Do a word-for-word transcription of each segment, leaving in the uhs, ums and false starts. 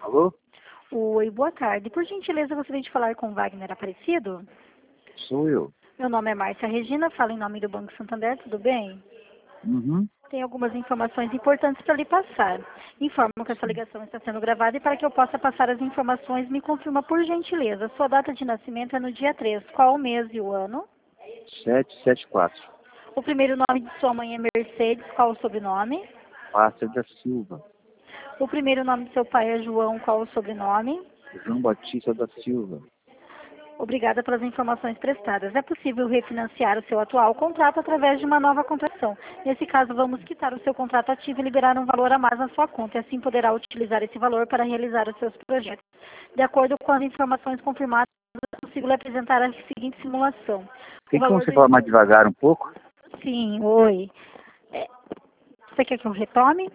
Alô? Oi, boa tarde. Por gentileza, eu gostaria de falar com o Wagner Aparecido. Sou eu. Meu nome é Márcia Regina, falo em nome do Banco Santander, tudo bem? Uhum. Tem algumas informações importantes para lhe passar. Informo que essa ligação está sendo gravada e para que eu possa passar as informações, me confirma por gentileza. Sua data de nascimento é no dia três. Qual o mês e o ano? sete sete quatro. O primeiro nome de sua mãe é Mercedes, qual o sobrenome? Pássia da Silva. O primeiro nome de seu pai é João, qual o sobrenome? João Batista da Silva. Obrigada pelas informações prestadas. É possível refinanciar o seu atual contrato através de uma nova contratação. Nesse caso, vamos quitar o seu contrato ativo e liberar um valor a mais na sua conta, e assim poderá utilizar esse valor para realizar os seus projetos. De acordo com as informações confirmadas, eu consigo lhe apresentar a seguinte simulação. O Tem como valor você do... falar mais devagar um pouco? Sim, oi. É, Você quer que eu retome?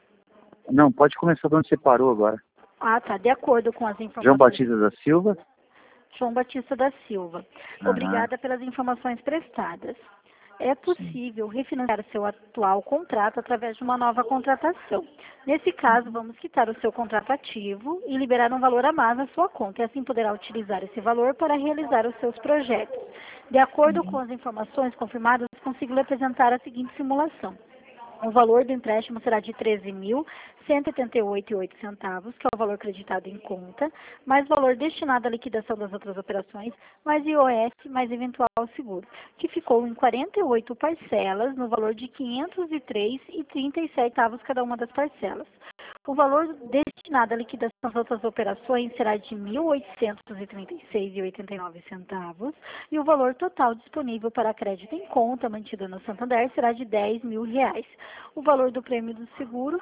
Não, pode começar de onde você parou agora. Ah, tá. De acordo com as João informações... Batista da Silva. João Batista da Silva. Aham. Obrigada pelas informações prestadas. É Sim. possível refinanciar o seu atual contrato através de uma nova contratação. Nesse caso, vamos quitar o seu contrato ativo e liberar um valor a mais na sua conta, e assim poderá utilizar esse valor para realizar os seus projetos. De acordo com Uhum. as informações confirmadas, consigo lhe apresentar a seguinte simulação. O valor do empréstimo será de treze mil cento e oitenta e oito vírgula oito centavos, que é o valor creditado em conta, mais valor destinado à liquidação das outras operações, mais I O F, mais eventual seguro, que ficou em quarenta e oito parcelas, no valor de quinhentos e três vírgula trinta e sete centavos cada uma das parcelas. O valor destinado à liquidação das outras operações será de mil oitocentos e trinta e seis vírgula oitenta e nove centavos e o valor total disponível para crédito em conta mantido no Santander será de dez mil reais. O valor do prêmio do seguro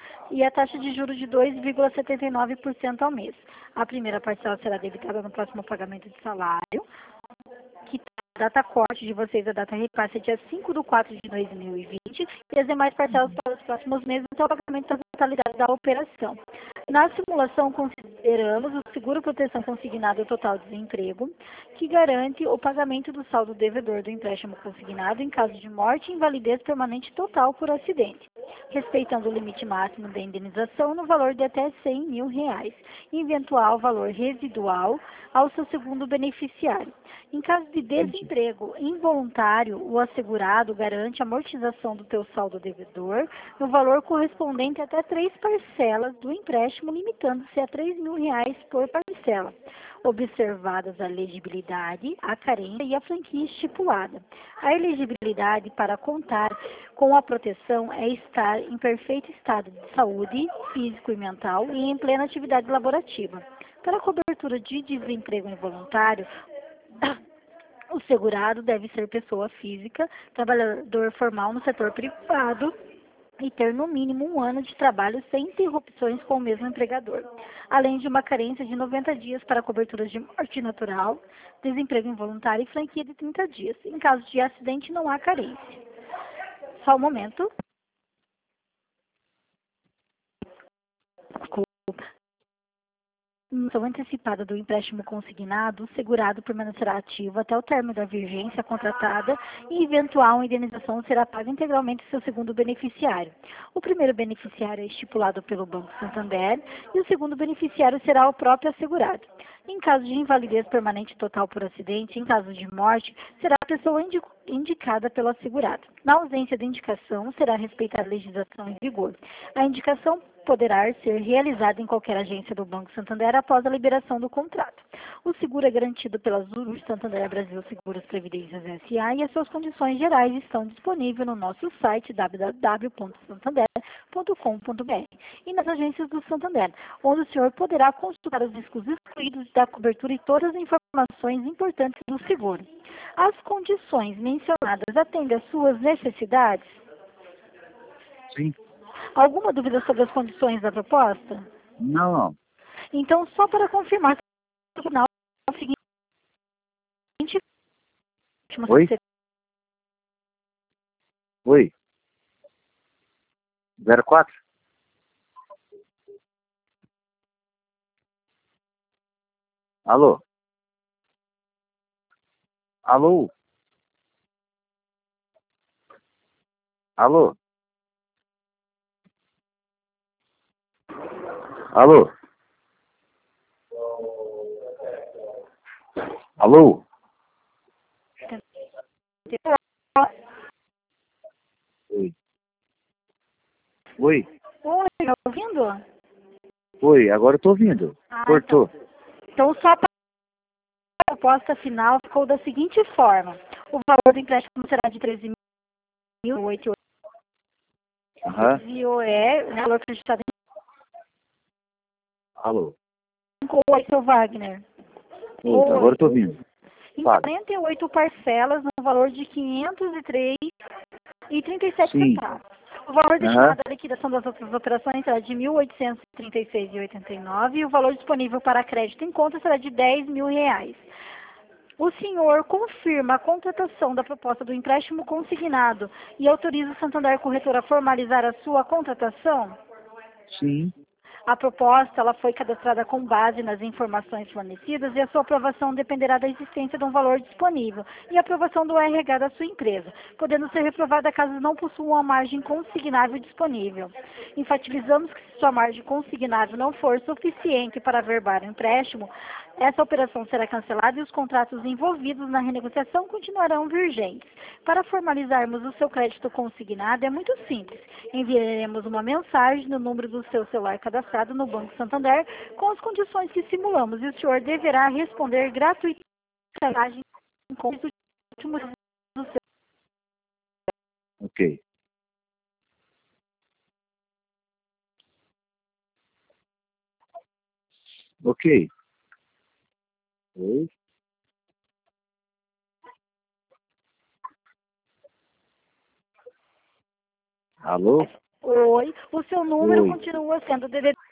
e a taxa de juros de dois vírgula setenta e nove por cento ao mês. A primeira parcela será debitada no próximo pagamento de salário, que a data corte de vocês, a data repasse é dia cinco de quatro de dois mil e vinte, e as demais parcelas para os próximos meses até o pagamento da totalidade da operação. Na simulação, consideramos o seguro proteção consignado total de desemprego, que garante o pagamento do saldo devedor do empréstimo consignado em caso de morte e invalidez permanente total por acidente, respeitando o limite máximo da indenização no valor de até cem mil reais, e eventual valor residual ao seu segundo beneficiário. Em caso de desemprego involuntário, o assegurado garante a amortização do teu saldo devedor no valor correspondente a até três parcelas do empréstimo, limitando-se a três mil reais por parcela, observadas a elegibilidade, a carência e a franquia estipulada. A elegibilidade para contar com a proteção é estar em perfeito estado de saúde físico e mental e em plena atividade laborativa. Para a cobertura de desemprego involuntário, o segurado deve ser pessoa física, trabalhador formal no setor privado e ter no mínimo um ano de trabalho sem interrupções com o mesmo empregador, além de uma carência de noventa dias para coberturas de morte natural, desemprego involuntário e franquia de trinta dias. Em caso de acidente, não há carência. Só um momento. Emissão antecipada do empréstimo consignado, o segurado permanecerá ativo até o término da vigência contratada e eventual indenização será paga integralmente ao seu segundo beneficiário. O primeiro beneficiário é estipulado pelo Banco Santander e o segundo beneficiário será o próprio assegurado. Em caso de invalidez permanente total por acidente, em caso de morte, será a pessoa indi- indicada pelo assegurado. Na ausência de indicação, será respeitada a legislação em vigor. A indicação poderá ser realizada em qualquer agência do Banco Santander após a liberação do contrato. O seguro é garantido pela Zurus Santander Brasil Seguros Previdências S A e as suas condições gerais estão disponíveis no nosso site w w w ponto santander ponto com ponto b r e nas agências do Santander, onde o senhor poderá consultar os riscos excluídos da cobertura e todas as informações importantes do seguro. As condições mencionadas atendem às suas necessidades? Sim. Alguma dúvida sobre as condições da proposta? Não, não. Então, só para confirmar, no final, é o seguinte, Oi? Oi? zero quatro? Alô? Alô? Alô? Alô? Alô? Oi. Oi. Oi, tá ouvindo? Oi, agora eu tô ouvindo. Ah, Cortou. Então, só para a proposta final ficou da seguinte forma. O valor do empréstimo será de treze mil e oitenta Aham. e oito é, né, valor acreditado Alô? em cinco. Oi, seu Wagner. Oi, Oi. agora eu tô ouvindo. Em Fala. quarenta e oito parcelas, no valor de quinhentos e três reais e trinta e sete Sim. centavos. O valor Aham. destinado à liquidação das outras operações será de mil oitocentos e trinta e seis reais e oitenta e nove centavos e o valor disponível para crédito em conta será de dez mil reais. O senhor confirma a contratação da proposta do empréstimo consignado e autoriza o Santander Corretora a formalizar a sua contratação? Sim. A proposta ela foi cadastrada com base nas informações fornecidas e a sua aprovação dependerá da existência de um valor disponível e a aprovação do R H da sua empresa, podendo ser reprovada caso não possua uma margem consignável disponível. Enfatizamos que se sua margem consignável não for suficiente para averbar o empréstimo, essa operação será cancelada e os contratos envolvidos na renegociação continuarão vigentes. Para formalizarmos o seu crédito consignado é muito simples. Enviaremos uma mensagem no número do seu celular cadastrado no Banco Santander com as condições que simulamos e o senhor deverá responder gratuitamente com os últimos do seu. Ok. Ok. Oi. Alô? Oi, o seu número Oi. continua sendo D D D.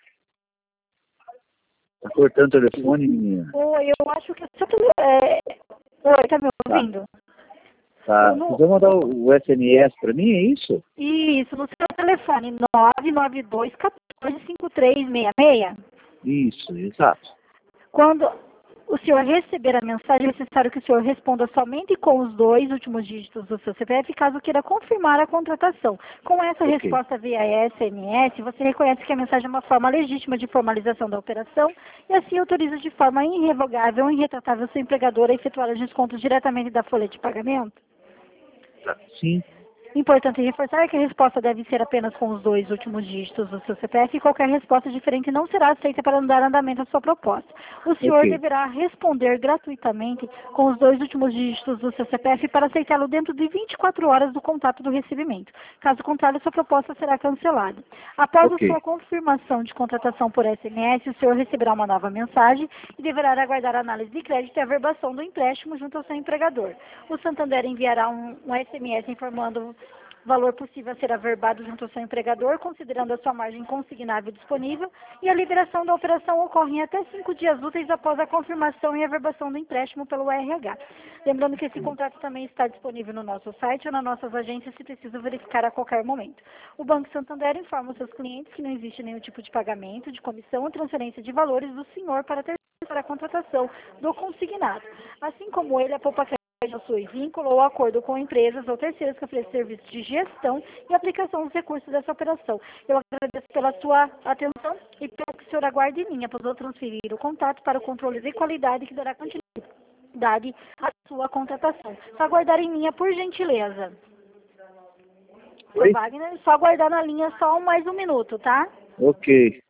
Tá cortando o telefone, menina? Oi, eu acho que o seu tele- é... Oi, tá me Tá. ouvindo? Tá. O nu- Você vai mandar o o S M S pra mim, é isso? Isso, no seu telefone nove nove dois, um quatro, cinco três seis seis. Isso, exato. Quando o senhor receber a mensagem, é necessário que o senhor responda somente com os dois últimos dígitos do seu C P F, caso queira confirmar a contratação. Com essa Ok. resposta via S M S, você reconhece que a mensagem é uma forma legítima de formalização da operação e assim autoriza de forma irrevogável e irretratável seu empregador a efetuar os descontos diretamente da folha de pagamento? Tá. Sim. Importante reforçar que a resposta deve ser apenas com os dois últimos dígitos do seu C P F e qualquer resposta diferente não será aceita para dar andamento à sua proposta. O senhor Ok. deverá responder gratuitamente com os dois últimos dígitos do seu C P F para aceitá-lo dentro de vinte e quatro horas do contato do recebimento. Caso contrário, sua proposta será cancelada. Após a Ok. sua confirmação de contratação por S M S, o senhor receberá uma nova mensagem e deverá aguardar a análise de crédito e a averbação do empréstimo junto ao seu empregador. O Santander enviará um, um S M S informando valor possível a ser averbado junto ao seu empregador, considerando a sua margem consignável disponível, e a liberação da operação ocorre em até cinco dias úteis após a confirmação e averbação do empréstimo pelo R H. Lembrando que esse contrato também está disponível no nosso site ou nas nossas agências se precisa verificar a qualquer momento. O Banco Santander informa os seus clientes que não existe nenhum tipo de pagamento, de comissão ou transferência de valores do senhor para ter para a contratação do consignado. Assim como ele, a Poupa possui vínculo ou acordo com empresas ou terceiros que oferecem serviços de gestão e aplicação dos recursos dessa operação. Eu agradeço pela sua atenção e peço que o senhor aguarde em linha, pois vou transferir o contato para o controle de qualidade que dará continuidade à sua contratação. Só aguardar em linha, por gentileza. Oi? Wagner, só aguardar na linha só mais um minuto, tá? Ok.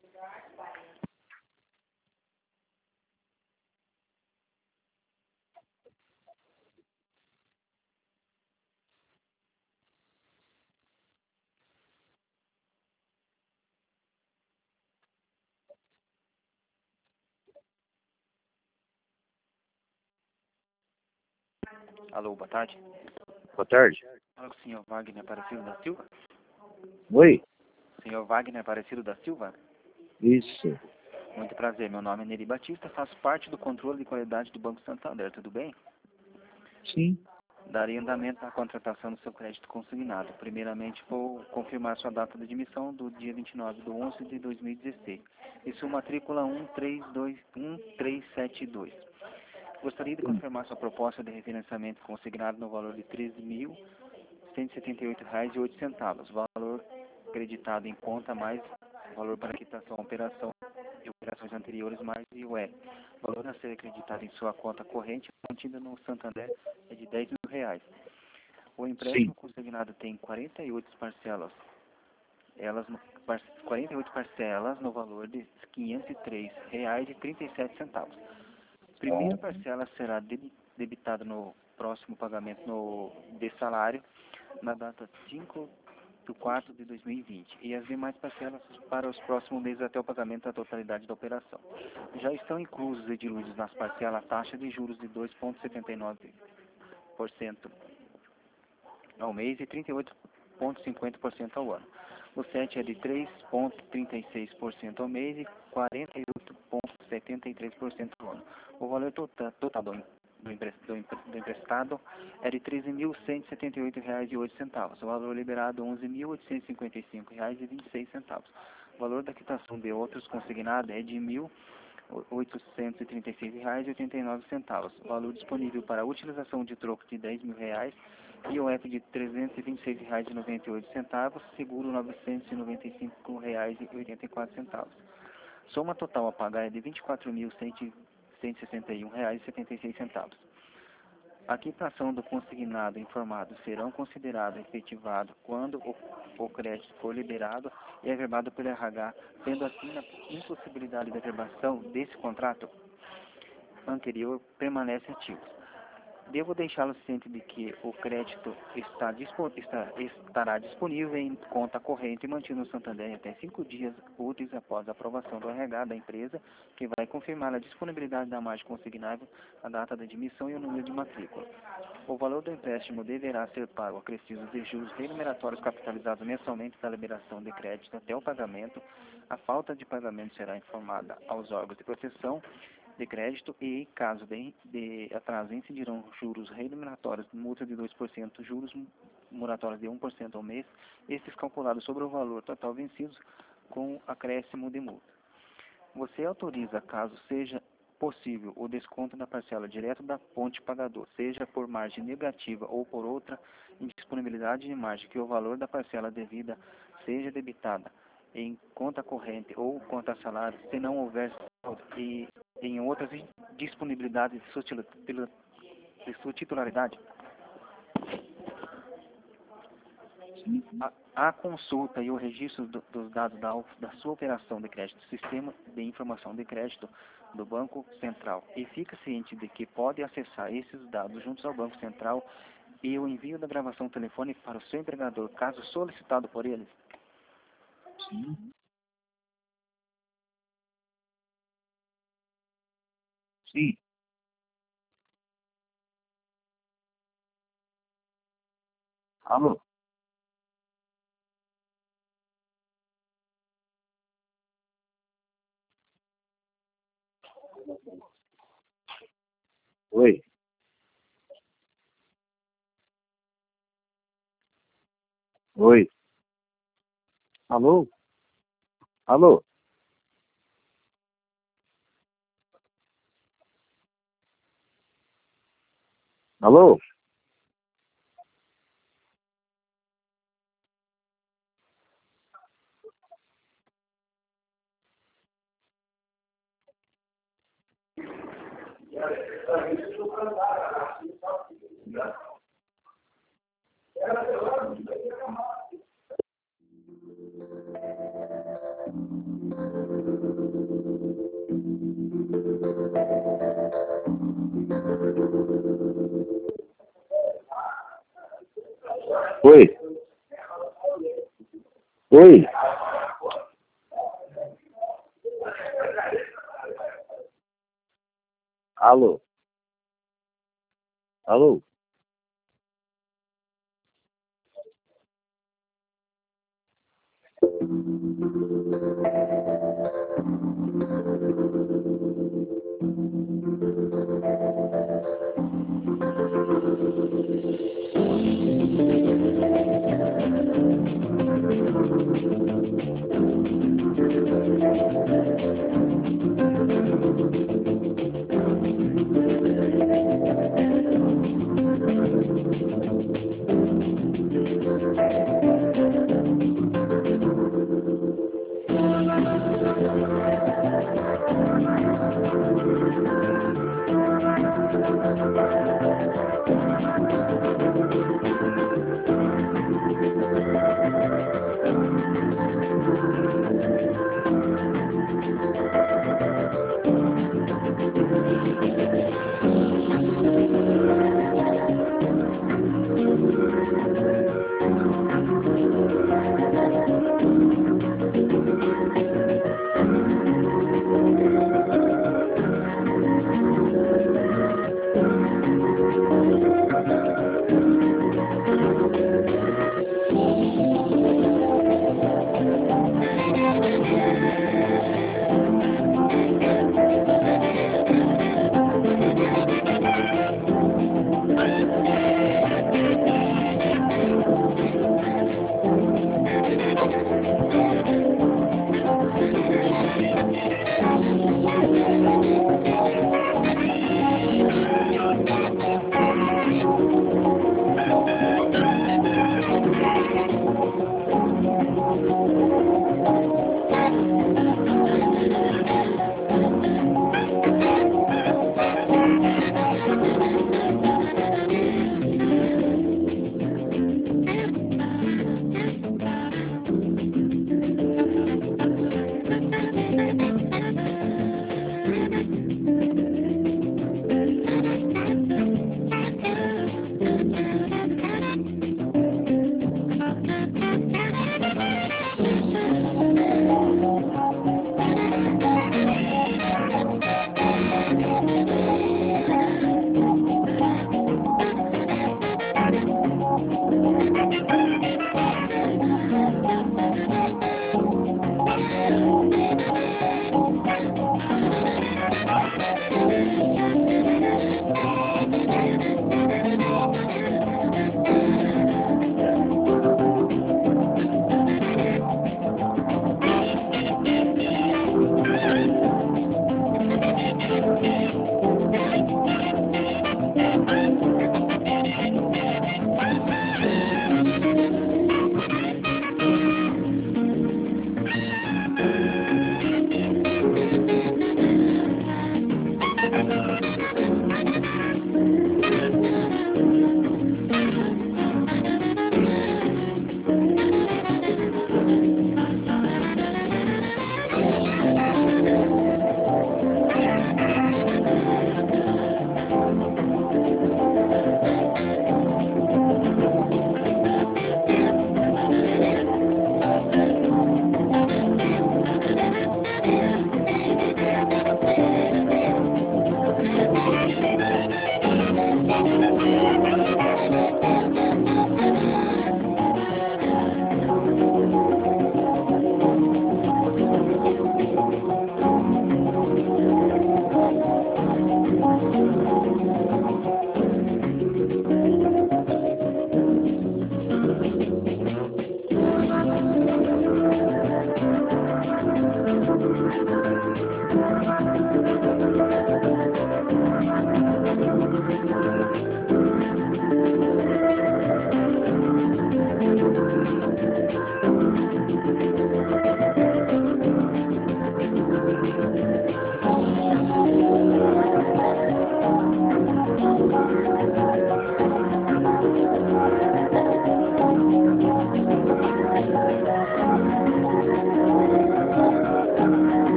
Alô, boa tarde. Boa tarde. Fala com o senhor Wagner Aparecido da Silva. Oi? Senhor Wagner Aparecido da Silva. Isso. Muito prazer, meu nome é Neri Batista, faço parte do controle de qualidade do Banco Santander, tudo bem? Sim. Darei andamento à contratação do seu crédito consignado. Primeiramente, vou confirmar sua data de admissão do dia vinte e nove de onze de dois mil e dezesseis. E sua matrícula um três dois um três sete dois. Gostaria de confirmar sua proposta de refinanciamento consignado no valor de treze mil cento e setenta e oito reais e oito centavos. Valor acreditado em conta mais valor para quitação operação de operações anteriores mais I O F. O valor a ser acreditado em sua conta corrente mantida no Santander é de dez mil reais. O empréstimo Sim. consignado tem quarenta e oito parcelas, elas no- par- quarenta e oito parcelas no valor de quinhentos e três reais e trinta e sete centavos. Primeira parcela será debi- debitada no próximo pagamento no, de salário na data cinco de quatro de dois mil e vinte e as demais parcelas para os próximos meses até o pagamento da totalidade da operação. Já estão inclusos e diluídos nas parcelas a taxa de juros de dois vírgula setenta e nove por cento ao mês e trinta e oito vírgula cinquenta por cento ao ano. O S E T é de três vírgula trinta e seis por cento ao mês e quarenta e oito vírgula setenta e três por cento ao ano. O valor total, total do, do, empre- do empre- do emprestado é de treze mil cento e setenta e oito reais e oito centavos. O valor liberado onze mil oitocentos e cinquenta e cinco reais e vinte e seis centavos. O valor da quitação de outros consignado é de mil oitocentos e trinta e seis reais e oitenta e nove centavos. O valor disponível para utilização de troco de dez mil reais, I O F de trezentos e vinte e seis reais e noventa e oito centavos, seguro novecentos e noventa e cinco reais e oitenta e quatro centavos. Soma total a pagar é de vinte e quatro mil cento e sessenta e um reais e setenta e seis centavos. A quitação do consignado informado serão considerados efetivado quando o, o crédito for liberado e averbado pelo R H, sendo assim a impossibilidade de averbação desse contrato anterior permanece ativo. Devo deixá-lo ciente de que o crédito está, dispo, está, estará disponível em conta corrente e mantido no Santander até cinco dias úteis após a aprovação do R H da empresa, que vai confirmar a disponibilidade da margem consignável, a data da admissão e o número de matrícula. O valor do empréstimo deverá ser pago acrescidos de juros remuneratórios capitalizados mensalmente da liberação de crédito até o pagamento. A falta de pagamento será informada aos órgãos de proteção de crédito e, caso de, de atraso, incidirão juros remuneratórios, multa de dois por cento, juros moratórios de um por cento ao mês, estes calculados sobre o valor total vencidos com acréscimo de multa. Você autoriza, caso seja possível, o desconto da parcela direto da fonte pagador, seja por margem negativa ou por outra indisponibilidade de margem, que o valor da parcela devida seja debitada em conta corrente ou conta salário, se não houver saldo, e em outras disponibilidades de sua, de sua titularidade. A, a consulta e o registro do, dos dados da, da sua operação de crédito, sistema de informação de crédito do Banco Central, e fica ciente de que pode acessar esses dados juntos ao Banco Central e o envio da gravação telefônica para o seu empregador, caso solicitado por ele. Sim. Sim. Alô? Oi. Oi. Alô? Alô? Alô? Oi. Oi. Alô? Alô?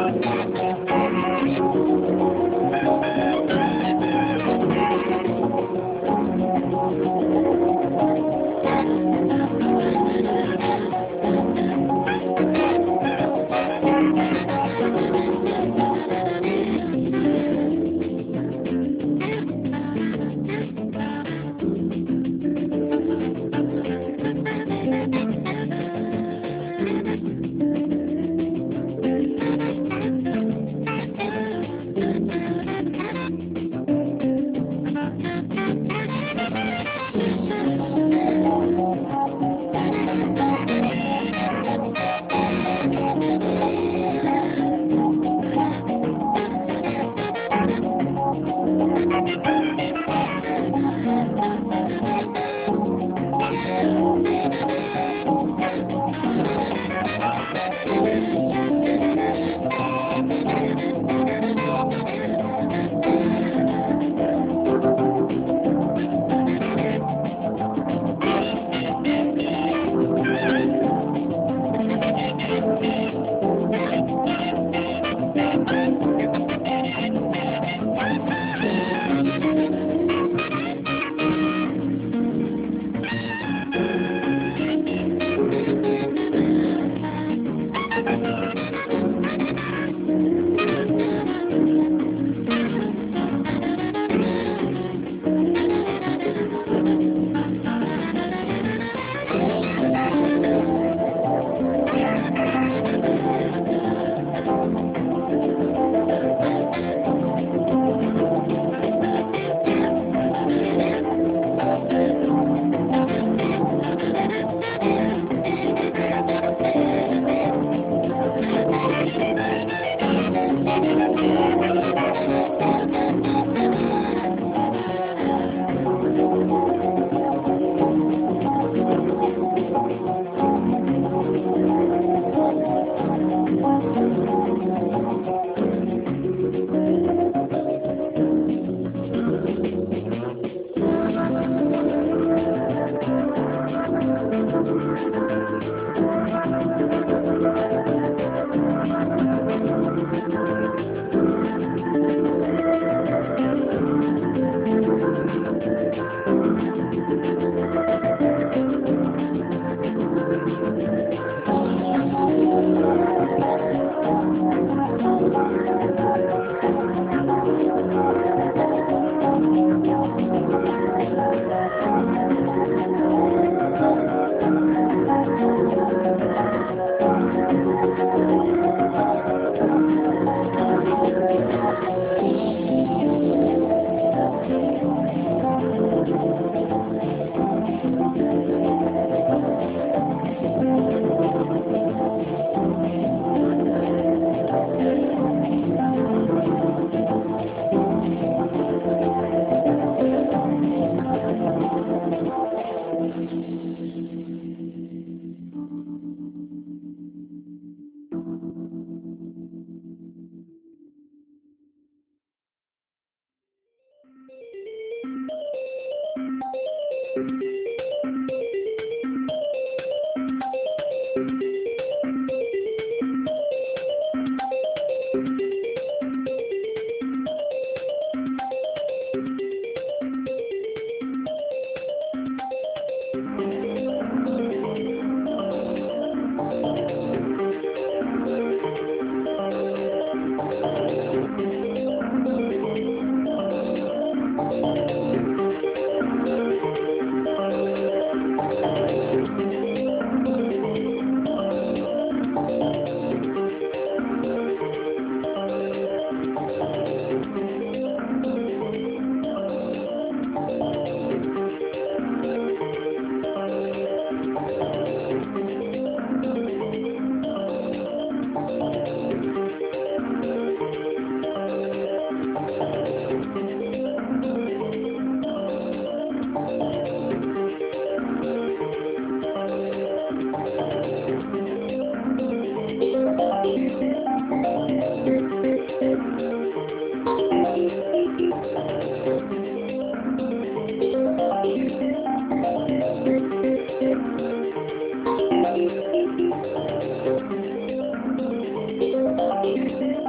Thank you.